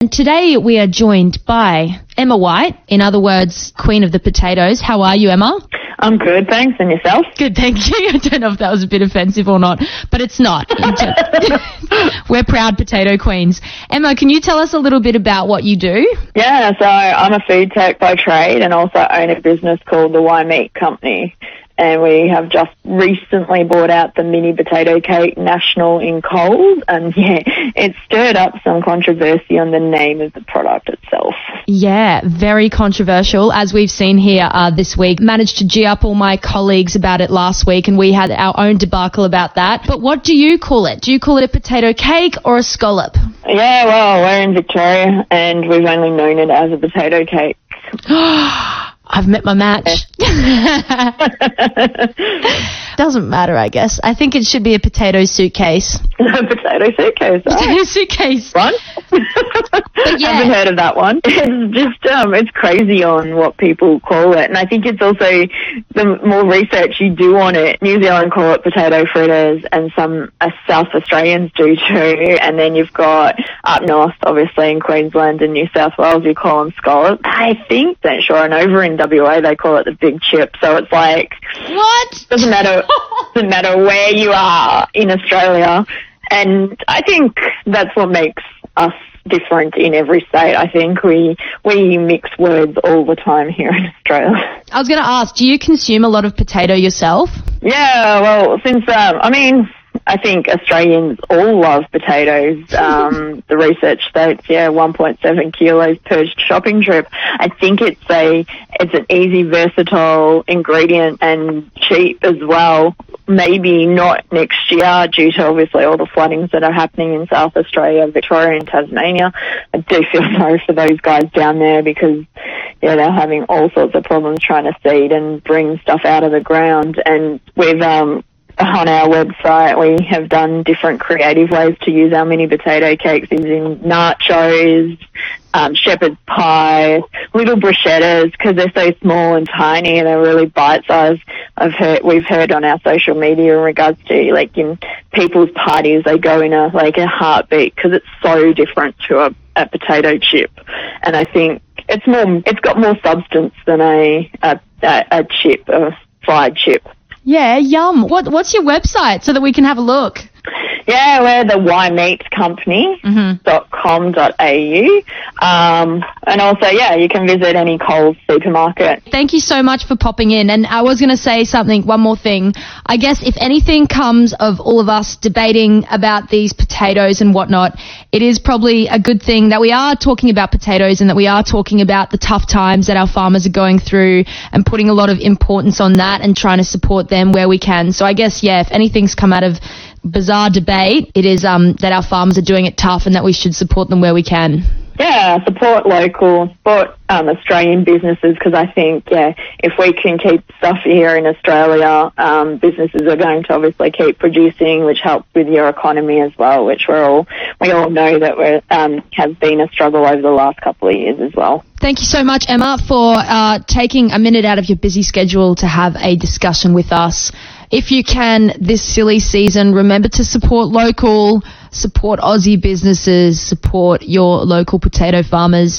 And today we are joined by Emma White, in other words, Queen of the Potatoes. How are you, Emma? I'm good, thanks. And yourself? Good, thank you. I don't know if that was a bit offensive or not, but it's not. We're proud potato queens. Emma, can you tell us a little bit about what you do? Yeah, so I'm a food tech by trade and also own a business called the Y Meat Company. And we have just recently brought out the mini potato cake national in Coles. And yeah, it stirred up some controversy on the name of the product itself. Yeah, very controversial, as we've seen here this week. Managed to G up all my colleagues about it last week, and we had our own debacle about that. But what do you call it? Do you call it a potato cake or a scallop? Yeah, well, we're in Victoria and we've only known it as a potato cake. I've met my match. Doesn't matter, I guess. I think it should be a potato suitcase. Potato suitcase, right? Potato suitcase. One? Yeah. I haven't heard of that one. It's just, it's crazy on what people call it. And I think it's also, the more research you do on it, New Zealand call it potato fritters and some South Australians do too. And then you've got up north, obviously in Queensland and New South Wales, you call them scallops. I think that sure, and over in WA they call it the big chip. So it's like, what? Doesn't matter where you are in Australia. And I think that's what makes us different in every state. I think we mix words all the time here in Australia. I was going to ask, do you consume a lot of potato yourself? Yeah, well, since, I think Australians all love potatoes. The research states, 1.7 kilos per shopping trip. I think it's an easy, versatile ingredient and cheap as well. Maybe not next year due to obviously all the floodings that are happening in South Australia, Victoria and Tasmania. I do feel sorry for those guys down there because, they're having all sorts of problems trying to seed and bring stuff out of the ground. And we've, on our website, we have done different creative ways to use our mini potato cakes using nachos, shepherd's pie, little bruschettas because they're so small and tiny and they're really bite-sized. We've heard on our social media in regards to like in people's parties, they go in a heartbeat because it's so different to a potato chip. And I think it's got more substance than a chip, a fried chip. Yeah, yum. What's your website so that we can have a look? Yeah, we're the ymeatcompany.com.au. And also, you can visit any Coles supermarket. Thank you so much for popping in. And I was going to say one more thing. I guess if anything comes of all of us debating about these potatoes and whatnot, it is probably a good thing that we are talking about potatoes and that we are talking about the tough times that our farmers are going through and putting a lot of importance on that and trying to support them where we can. So I guess, if anything's come out of bizarre debate, it is that our farmers are doing it tough and that we should support them where we can. Yeah, support local, support Australian businesses because I think, if we can keep stuff here in Australia, businesses are going to obviously keep producing, which helps with your economy as well, which we all know that has been a struggle over the last couple of years as well. Thank you so much, Emma, for taking a minute out of your busy schedule to have a discussion with us. If you can, this silly season, remember to support local, support Aussie businesses, support your local potato farmers.